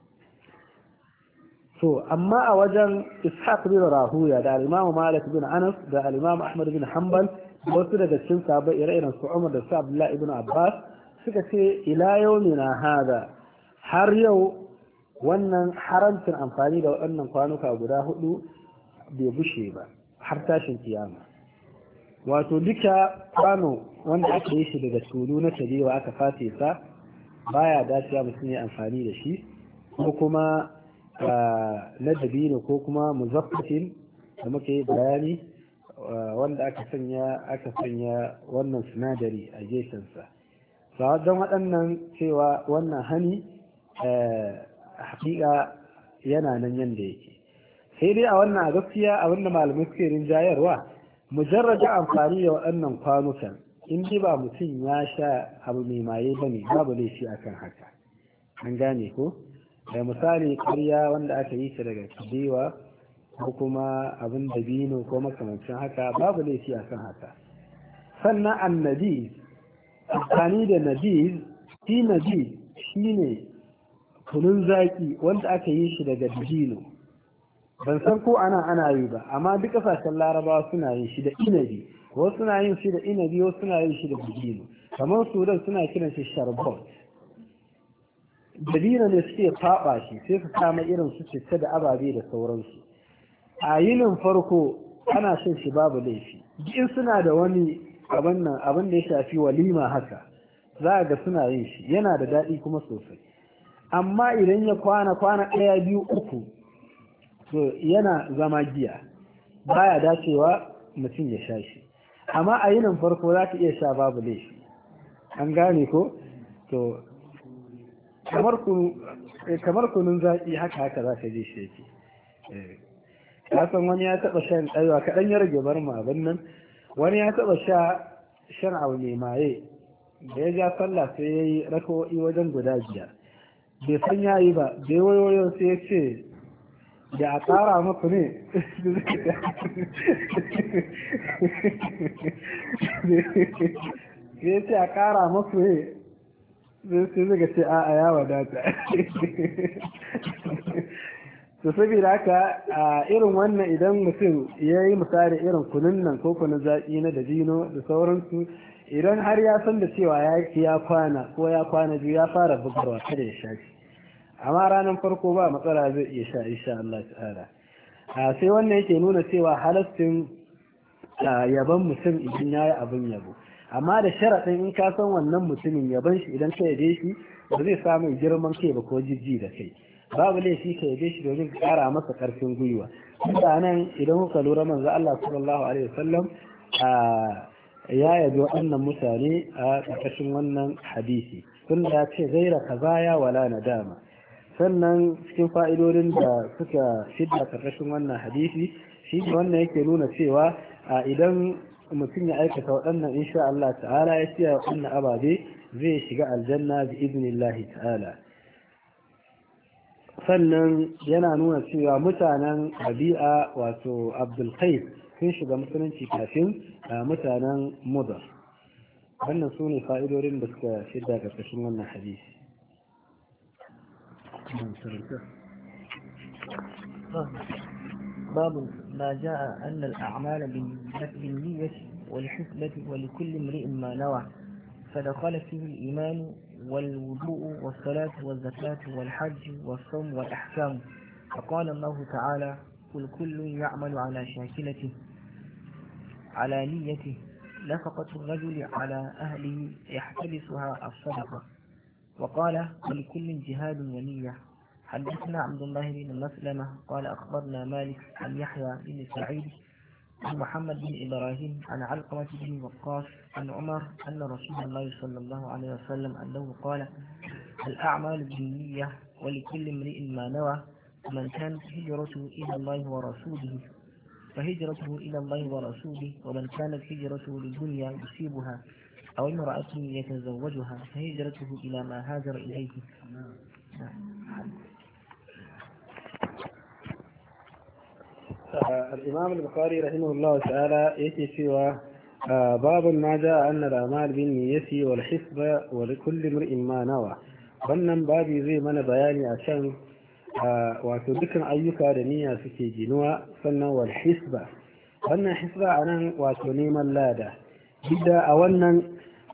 So amma a wajen Ishaq bin Rahuya da al-Imam Malik bin Anas da al-Imam Ahmad bin Hanbal da wasu daga cikin sahabbai ire-iren su Umar da su Abdullah ibn Abbas suka ce ila yawmina hada, har yau wannan haramcin amfani da waɗannan kwanuka guda hudu bai bushe ba har tashin kiyama. Wato duka kwano wanda aka yi shi daga tulu na tarewa aka fate sa baya dacewa mutum ya amfani da shi, ko kuma na dabino ko kuma muzaffatin da muke bayani wanda aka sanya wannan sinadari a gefensa. Don waɗannan cewa wannan hani hakika yana nan yanda yake, sai dai a wannan a gaskiya abinda malamai suke rinjayarwa mujarraja amfani da waɗannan kwanukan in ji ba mutum ya sha abu mai maye bane babu laifi akan haka. An gane ko, da misali ƙarya wanda aka yi ta daga kidewa ko kuma abin dabino ko makamancin haka babu laifi akan haka. Sannan annabi amfani da nabi shine kunun zaki wanda aka yi shi daga dabino. Ban san ko ana yi ba, amma duk kasashen larabawa suna yin shi da inabi, wasu suna yin shi da inabi, wasu suna yin shi da dabino. Kamar Sudan suna kiran shi sharbot, dabino ne suke faɓa shi sai su kama irin su citta da ababe da sauransu. A yinin farko ana shan shi babu laifi, in suna da wani abin da ya shafi walima haka za ga suna yin shi, yana da daɗi kuma sosai. Amma idan ya kwana ɗaya biyu uku to yana zama giya, baya dacewa mutum ya sha shi. Amma a yinin farko za ka iya sha babu laifi. An gane ko? To kamar kunun zaƙi haka za ka ji shi yake. Kasan wani ya taɓa shan ɗaiwa kaɗan ya rage bar mu abin nan, wani ya taɓa shan abu mai maye da ya ja sallah sai ya yi raka'o'i wajen guda 5, bai san ya yi ba, bai wayoyo sai ya ce da a tsara muku ne ya ce a ƙara muku ne sai zai ce a ya wadata. To saboda haka a irin wannan idan mutum ya yi misali irin kunun nan ko kunun zaƙi na dabino da sauransu, idan har ya san da cewa ya kwana ko ya kwana biyu ya fara bugarwa kada ya sha shi, amma ranar farko ba matsala zai iya sha insha Allah ta'ala. Sai wannan yake nuna cewa halastin yaban mutum idan ya yi abin yabo, amma da sharaɗin in ka san wannan mutumin yaban shi idan ka yabe shi ba zai samu girman kai ba ko jijji da kai. babu laifi ka yabe shi domin ƙara masa ƙarfin gwiwa. Inda nan idan kuka lura manzo Allah sallallahu alaihi wasallam ya yabi waɗannan mutane a ƙarƙashin wannan hadisi tun da ce gaira kazaya wala nadama. Sannan cikin fa'idodin da suka shidda ƙarƙashin wannan hadisi shi wannan yake nuna cewa idan mutum ya aikata waɗannan insha Allah ta'ala ya siya waɗannan ababe zai shiga aljanna bi iznillahi ta'ala. Sannan yana nuna cewa mutanen Rabi'a wato Abdul Qais sun shiga musulunci kafin mutanen Mudar. Wannan su ne fa'idodin da suka shidda ƙarƙashin wannan hadisi. باب ما جاء أن الأعمال بالنية والحسبة ولكل امرئ ما نوى فدخل فيه الإيمان والوضوء والصلاة والزكاة والحج والصوم والأحكام. فقال الله تعالى قل كل يعمل على شاكلته على نيته نفقة الرجل على أهله يحتبسها الصدقة. وقال ولكل جهاد ونية. حدثنا عبد الله بن مسلمة قال أخبرنا مالك عن يحيى بن سعيد عن محمد بن إبراهيم عن علقمة بن وقاص عن عمر أن رسول الله صلى الله عليه وسلم أنه قال الأعمال بالنية ولكل امرئ ما نوى ومن كانت هجرته إلى الله ورسوله فهجرته إلى الله ورسوله ومن كانت هجرته للدنيا يصيبها أو امرأة يتزوجها فهجرته إلى ما هاجر إليه. الإمام البخاري رحمه الله تعالى يأتي سوى باب ما جاء أن الأعمال بالنية والحسبة ولكل امرئ ما نوى. wannan babi zai mana bayani a can wato dukkan ayyuka da niyya suke ginuwa. Sannan wal hisba, wannan hisba a nan wato neman lada. Bidda a wannan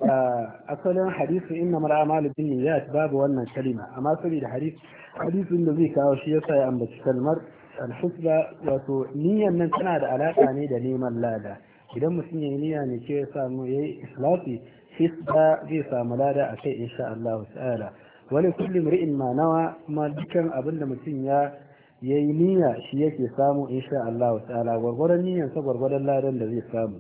asalin hadisi inna mal a'malu bin niyyat babu wannan kalima, amma saboda hadisin da zai kawo shi yasa ya ambaci kalmar al-hisba. Wato niyyan nan tana da alaka ne da neman lada. Idan mutum ya yi niyya ne ke samu yayi ikhlasi, hisba zai samu lada akai insha Allah ta'ala. Wani kulli mri'in ma nawa, kuma dukkan abin da mutum ya yi niyya shi yake samu insha Allah ta'ala, gwargwadon niyyan sa gwargwadon ladan da zai samu.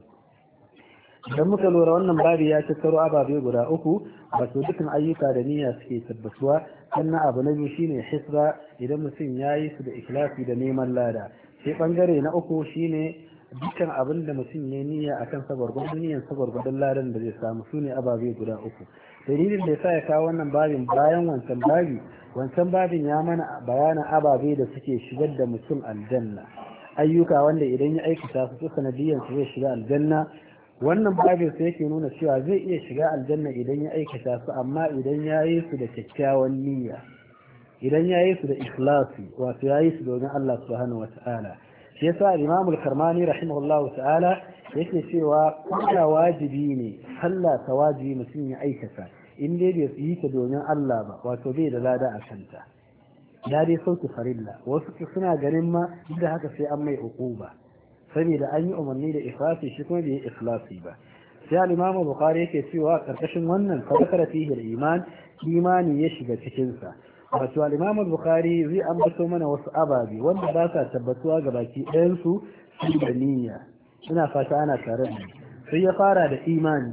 Idan muka lura wannan babi ya tattaro ababe guda uku, wato dukkan ayyuka da niyya suke tabbatuwa. Sannan abu na biyu shine hisba, idan mutum ya yi su da ikhlasi da neman lada. Sai bangare na uku shine dukkan abin da mutum ya niyya akan sa gwargwadon niyyan sa gwargwadon ladan da zai samu. Su ne ababe guda uku. Dalilin da yasa ya kawo wannan babin bayan wancan babin ya mana bayanan ababe da suke shigar da mutum aljanna, ayyuka wanda idan ya aikata su sanadiyan su zai shiga aljanna. Wannan babin sai yake nuna cewa zai iya shiga aljanna idan ya aikata su, amma idan ya yi su da kyakkyawan niyya, idan ya yi su da ikhlasi, wato ya yi su domin Allah subhanahu wata'ala. Shi yasa Imam al-Karmani rahimahullahu ta'ala yake cewa kuma wajibi ne, sallah ta wajibi mutum ya aikata in dai bai yi ta domin Allah ba, wato bai da lada a kanta. Ya dai sauke farilla, wasu suna ganin ma duk da haka sai an mai uquba, saboda an yi umarni da ikhlasi shi kuma bai yi ikhlasi ba. Sai al-Imam Bukhari yake cewa karkashin wannan fadakara fihi al-iman, imani ya shiga cikin sa. Wato al-Imam Bukhari zai ambato mana wasu ababe wanda ba sa tabbatuwa ga baki ɗayan su da niyya. Ina fata ana tare da ni. Sai ya fara da imani.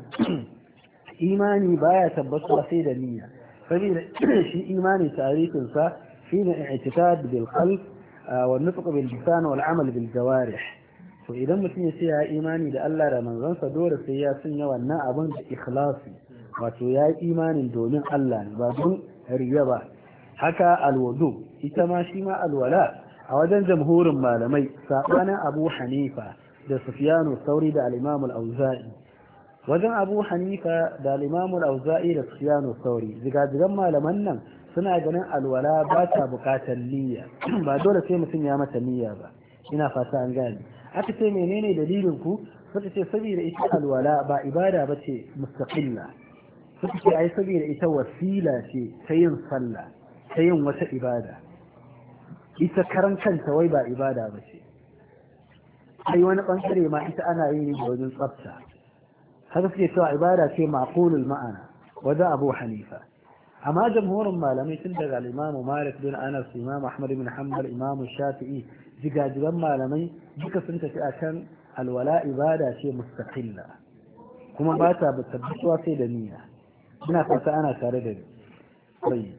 Imani baya tabbatuwa sai da niyya, saboda shi imani tarihin sa shine i'tiqad bil qalb wa nutq bil lisan wal amal bil jawarih. To idan mutum ya ce ya imani da Allah da manzonsa, dole sai ya sanya wannan abin da ikhlasi, wato ya yi imanin domin Allah ne ba don riya ba. Haka alwudu, ita ma shi ma alwala a wajen jamhurin malamai sabanin Abu Hanifa da Sufyanu Sauri da al-Imam al-Auza'i. Wajen Abu Hanifa da al-Imam al-Auza'i da Sufyanu Sauri, zigazigan malaman nan suna ganin alwala ba ta bukatar niyya, ba dole sai mutum ya mata niyya ba. Ina fata an gane. Aka ce menene dalilin ku? Suka ce saboda ita alwala ba ibada ba ce mustaqilla. Suka ce ai saboda ita wasila ce ta yin sallah, ta yin wata ibada. Ita karan kanta wai ba ibada ba ce. Ai wani bangare ma ita ana yin da wajen tsafta. Haka suke cewa ibada ce maqulul ma'ana wajen Abu Hanifa. amma jamhurin malamai tun daga al-Imam Malik bin Anas, Imam Ahmad bin Hanbal, Imam Shafi'i, jigajigan malamai duka sun tafi akan alwala ibada ce mustaqilla kuma ba ta tabbatuwa sai da niyya. ina fata ana tare da ni.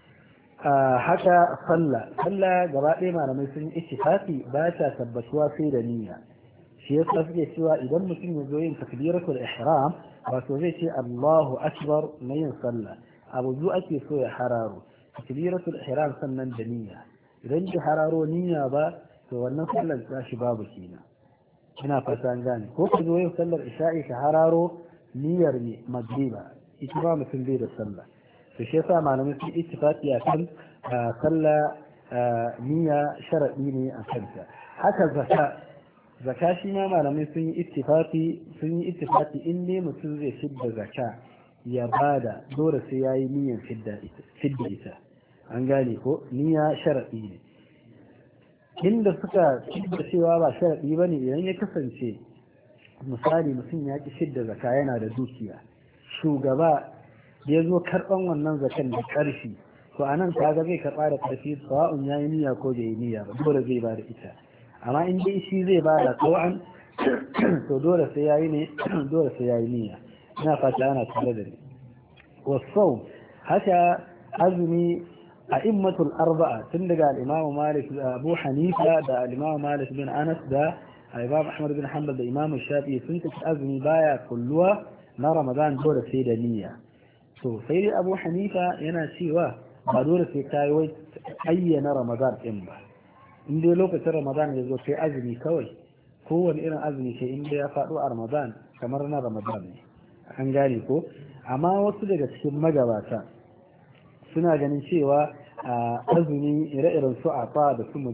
haka sallah gaba ɗaya malamai sun yi ittifaqi ba ta tabbatuwa sai da niyya. shi yasa suke cewa idan mutum ya zo yin takbiratul ihram wato zai ce Allahu akbar na yin sallah, abu zu ake so ya hararo takbiratul ihram sannan da niyya. idan ki hararo niyya ba to wannan sallar ta shi babu kenan. ina fata an gane. ko ka zo yin sallar isha'i ka hararo niyyar ne magriba, ita ba mutum bai da sallah. to shi yasa malamai sun ittifaqi akan sallah niyya sharadi ne a kanta. haka zaka shi ma malamai sun yi ittifaqi in ne mutum zai fidda zaka ya bada dole sai yayi niyyar fidda ita. an gane ko niyya sharadi ne. inda suka fidda cewa ba sharadi bane idan ya kasance misali mutum ya ki fidda zaka yana da dukiya, shugaba ya zo karban wannan zakan da karfi, to anan kaga zai karba da karfi sawa'un yayi niyya ko bai yi niyya ba, dole zai bada ita. amma in dai shi zai bada tawa'an to dole sai yayi niyya. ina fata ana tare da ni. wasau haka azumi a immatul arba'a tun daga al-Imam Malik da Abu Hanifa da al-Imam Malik bin Anas da Imam Ahmad bin Hanbal da Imam Shafi'i sun ce azumi baya kulluwa na Ramadan dole sai da niyya. to sai dai Abu Hanifa yana cewa ba dole sai kai wai ayyana Ramadan din ba. in dai lokacin Ramadan ya zo sai azumi kawai, kowane irin azumi sai in dai ya faɗo a Ramadan kamar na Ramadan ne. an gane ko. amma wasu daga cikin magabata suna ganin cewa azumi ire-iren su Afa da su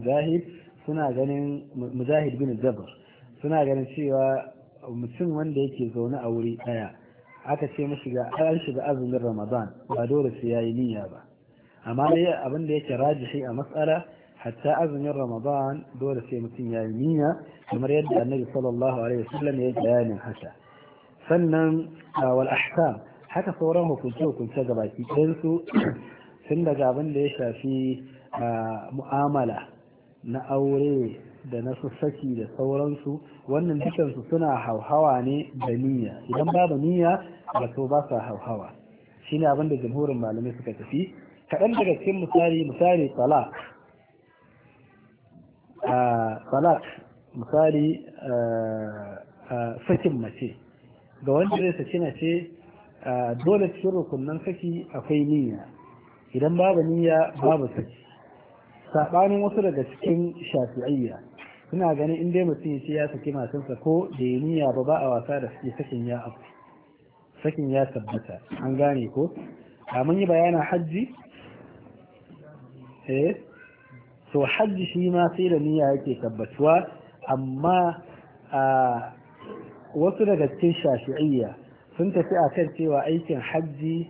Mujahid bin Jabr suna ganin cewa mutum wanda yake zaune a wuri ɗaya aka ce mashi an shiga azumin Ramadan ba dole sai yayi niyya ba. amma dai abin da yake rajihi a mas'ala hatta azumin Ramadan dole sai mutum yayi niyya kamar yadda Annabi sallallahu alaihi wasallam ya bayanin haka. sannan wal ahkam haka sauran hukunce gabaki ɗayan su tun daga abin da ya shafi mu'amala na aure da na saki da sauransu, wannan dukansu suna hauhawa ne da niyya. idan babu niyya ba to ba sa hauhawa. shine abin da jamhurin malamai suka tafi. kaɗan daga cikin misali misali sakin mace ga wanda zai saki mace dole cikin rukunan saki akwai niyya. idan babu niyya babu saki. saɓanin wasu daga cikin shafi'iyya suna ganin in dai mutum ya saki matarsa ko da ya niyya ba a wasa da suke sakin ya tabbata. an gane ko. mun yi bayanin hajji. to hajji shi ma sai da niyya yake tabbatuwa, amma wasu daga cikin shafi'iyya sun tafi a kan cewa aikin hajji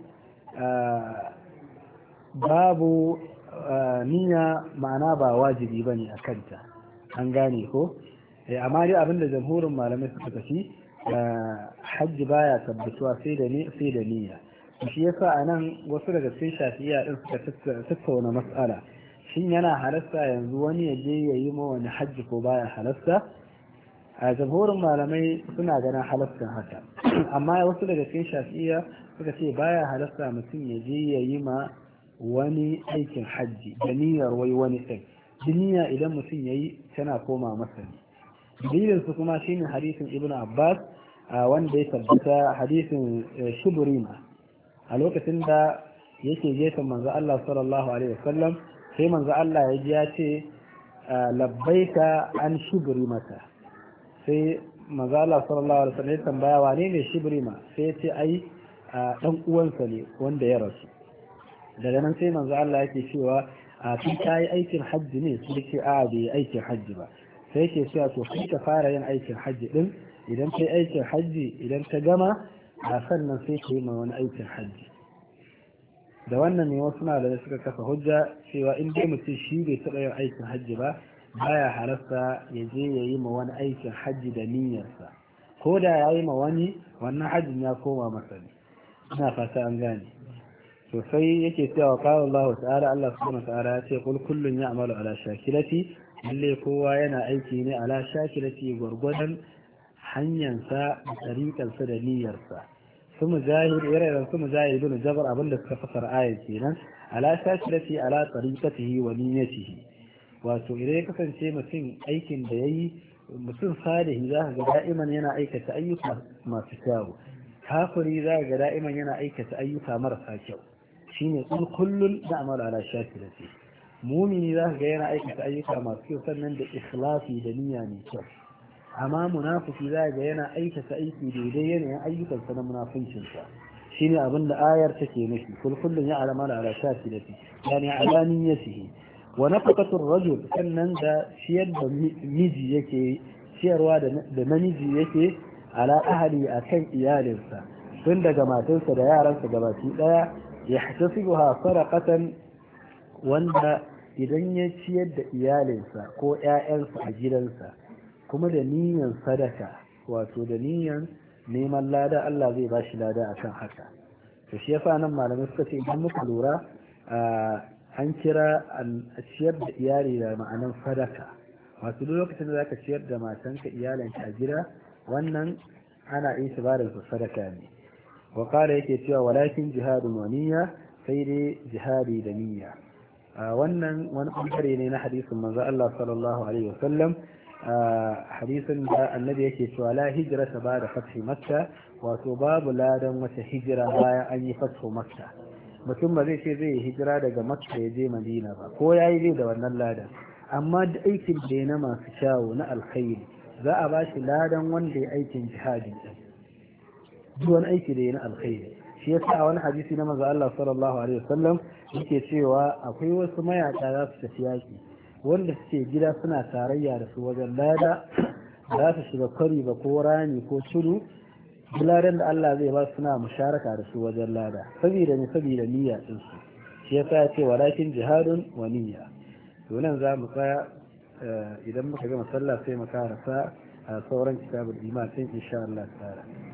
babu niyya, ma'ana ba wajibi ba ne a kanta. an gane ko. amma dai abinda jamhurin malamai suka tafi hajji baya tabbatuwa sai da niyya. shi yasa a nan wasu daga cikin shafi'iyya din suka tattauna mas'ala, shin yana halasta yanzu wani ya je ya yi ma wani hajji ko baya halasta. a jamhurin malamai suna ganin halastan haka, amma wasu daga cikin shafi'iyya suka ce baya halasta mutum ya je ya yi ma wani aikin hajji da niyyar wai wani ɗin. niyya idan mutum ya yi tana koma masa ne. dalilin su kuma shine hadisin Ibn Abbas wanda ya tabbata, hadisin Shubrima a lokacin da yake gefen manzo Allah sallallahu alaihi wasallam, sai manzo Allah ya ji ya ce labbaika an Shubrimata. sai manzo Allah sallallahu alaihi wasallam ya tambaya wane ne Shubrima, sai ya ce ai dan uwansa ne wanda ya rasu. daga nan sai manzo Allah yake cewa kai ka yi aikin hajji ne? sai ce a bai yi aikin hajji ba. sai yake cewa to kai ka fara yin aikin hajji din, idan kai aikin hajji idan ka gama sannan sai ka yi ma wani aikin hajji. da wannan ne wasu malamai suka kafa hujja cewa in dai mutum shi bai taɓa yin aikin hajji ba baya halasta ya je ya yi ma wani aikin hajji da niyyarsa, ko da ya yi ma wani wannan hajjin ya koma masa ne. ina fata an gane. sosai yake cewa qala Allah ta'ala Allah subhanahu wa ta'ala ya ce kul kullun ya'malu ala shakilati lalle kowa yana aiki ne ala shakilati gurgudan hanyarsa da tariƙarsa da niyyarsa su mujahid irin su mujahid ibn jabr abinda suka fasara ayat kenan ala shakilati ala tariqatihi wa niyyatihi wato idan ya kasance mutum aikin da yayi mutum salihi za ka ga da'iman yana aikata ayyuka masu kyau kafiri za ka ga da'iman yana aikata ayyuka marasa kyau shine kullun na'malu ala shakilati mumini za ka ga yana aikata ayyuka masu kyau sannan da ikhlasi da niyya mai kyau amma munafiki za ga yana aikata aiki daidai yanayin ayyukansa na munafincinsa shine abin da ayar take nufi kullun ya alama ala shakilati yani ala niyyatihi wa nafaqatu ar-rajul sannan da ciyar da miji yake ciyarwa da namiji yake ala ahli akan iyalinsa tun daga matarsa da yaransa gabaki daya yahtasibuha sadaqatan wanda idan ya ciyar da iyalinsa ko ƴaƴansa a gidansa kuma da niyyar sadaka wato da niyyar neman lada Allah zai ba shi lada akan haka to shi yasa nan malamai suka ce idan muka lura an kira a ciyar da iyali da ma'anar sadaka wato duk lokacin da zaka ciyar da matanka iyalanka a gida wannan ana itibarin su sadaka ne wa qala yake cewa walakin jihadun wa niyya sai dai jihadi da niyya wannan wani bangare ne na hadisin manzo Allah sallallahu alaihi wasallam hadisin da annabi yake cewa la hijrata ba'da fathi makka wato babu ladan wata hijira bayan an yi fathu makka mutum ba zai ce zai yi hijira daga makka ya je madina ba ko yayi zai da wannan ladan amma da aikin da na masu shawo na alkhairi za a ba shi ladan wanda ya aikin jihadi duk wani aiki da ya na alkhairi shi yasa a wani hadisi na manzo Allah sallallahu alaihi wasallam yake cewa akwai wasu mayaka za su tafi yaki wanda suke gida suna tarayya da su wajen lada za su shiga kwari ba ko rani ko tudu ladan da Allah zai ba su suna musharaka da su wajen lada saboda niyya din su shi yasa ya ce walakin jihadun wa niyya to nan za mu tsaya idan muka gama sallah sai mu karasa sauran kitabul iman din insha Allah ta'ala